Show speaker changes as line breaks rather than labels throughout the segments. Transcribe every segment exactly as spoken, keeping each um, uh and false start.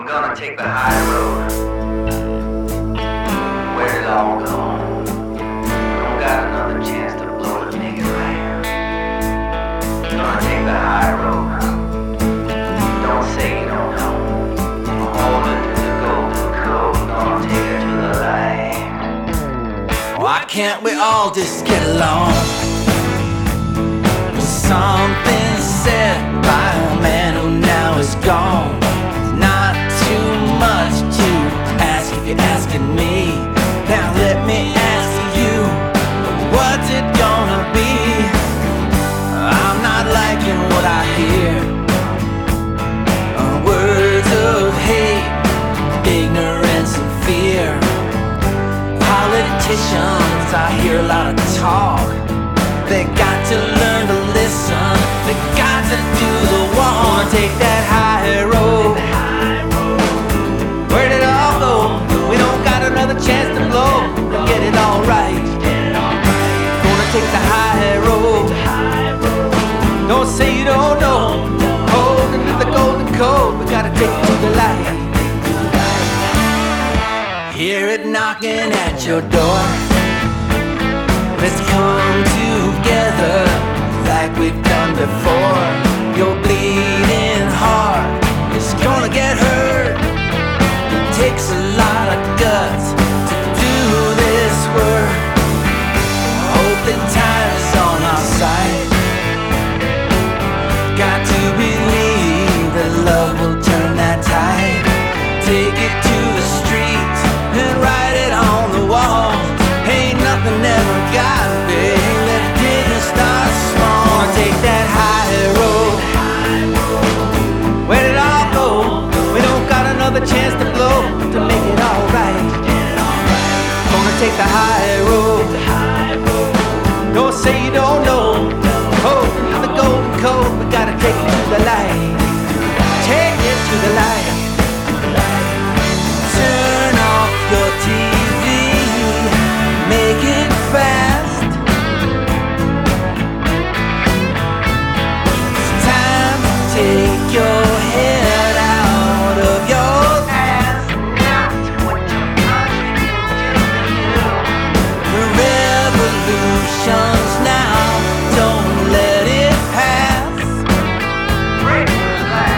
I'm gonna take the high road. Where'd it all go? Don't got another chance to blow to make it right. Gonna take the high road. Don't say you don't know. I'm holding to the golden code. Gonna take her to the light.
Why can't we all just get along? Something said by a man who now is gone. It's not too much to ask if you're asking me. Now let me ask you, what's it gonna be? I'm not liking what I hear. Uh, words of hate, ignorance and fear. Politicians, I hear a lot of talk. They got to learn to listen. They got to do the walk. Wanna take that high road. Where'd it all go? We don't got another chance to blow. Get it all right. Gonna take the high road. Don't say you don't know. Holding to the golden code. We gotta take it to the light. Hear it knocking at your door. Let's come together like we've done before. Your bleeding heart is gonna get hurt. It takes a lot of guts to do this work. Hope that time is on our side. Got to believe that love will turn that tide. Take it to the streets and write it on the wall. Ain't nothing ever got big that it didn't start small. Wanna take that high road. Where'd it all go? We don't got another chance to blow to make it all right. Gonna take the high road. Don't say you don't know. Hold to the golden code. We gotta take it to the light. Take it to the light. Turn off your T V. Make it fast. It's time to take your head out of your ass. The revolution's now. Don't let it pass.
Break the glass.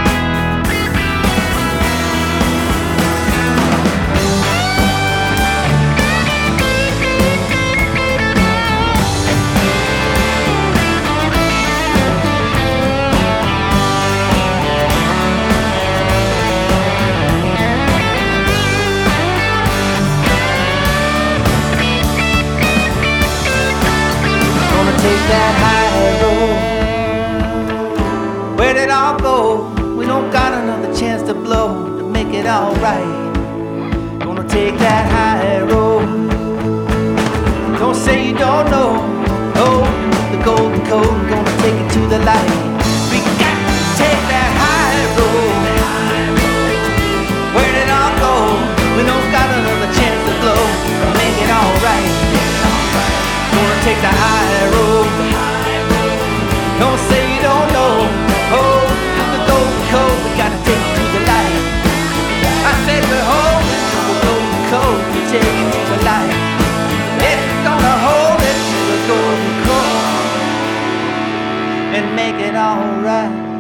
Take that high road. Where'd it all go? We don't got another chance to blow to make it all right. Gonna take that high road. Don't say you don't know. Oh, the golden code. Gonna take it to the light. We got to take that high road. Where'd it all go? We don't got another chance to blow to make it all right. Gonna take the high road. Don't say you don't know. Oh, to the golden code. We gotta take it to the light. I said we're holding to the golden code. We take it to the light. It's gonna hold it to the golden code and make it all right.